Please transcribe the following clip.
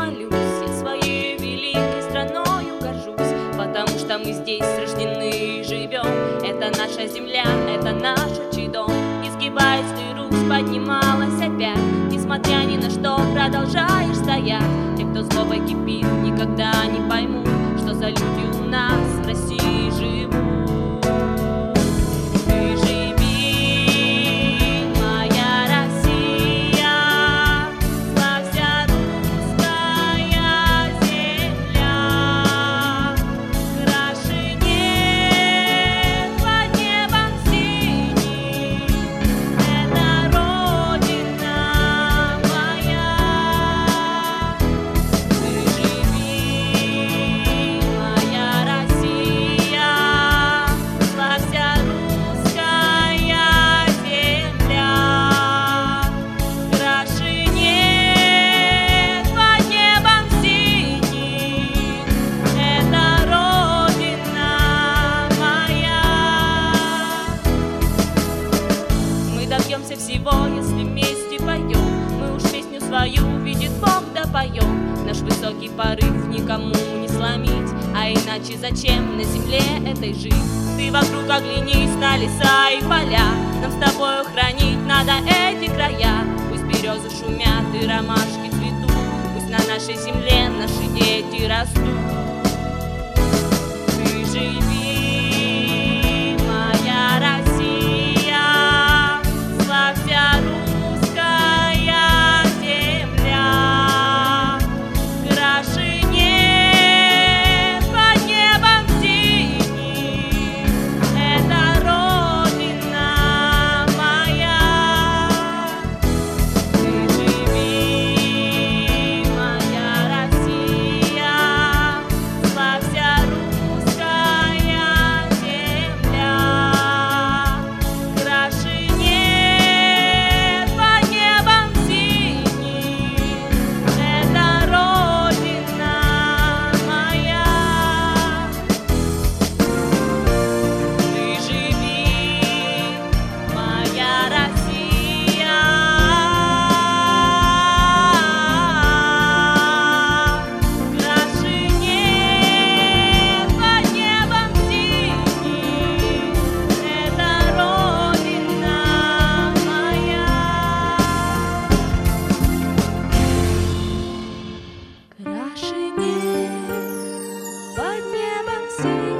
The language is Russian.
молюсь, я своей великой страною горжусь, потому что мы здесь рождены и живем. Это наша земля, это наш отчий дом. Изгибаясь, ты Русь поднималась опять, несмотря ни на что продолжаешь стоять. Те, кто злобой кипит, никогда не поймут, что за люди у нас в России живут. Ты живи, моя Россия, славься русская земля, краше нет под небом синим, это Родина моя. Ты живи, моя Россия, славься русская земля, краше нет под небом синим, это Родина моя. Мы добьемся всего, если вместе поем. Мы уж песню свою, видит Бог, да поем. Наш высокий порыв никому не сломить, а иначе зачем на земле этой жить? Ты вокруг оглянись на леса и поля, нам с тобою хранить надо эти края. Пусть березы шумят и ромашки цветут, пусть на нашей земле наши дети растут. Ты живи, моя Россия, славься русская земля, краше нет под небом синим, это Родина моя. Ты живи, моя Россия, славься русская земля, краше нет под небом синим, это Родина моя. Ты живи, моя Россия, краше нет под небом синим, это Родина моя. Краше нет под небом синим.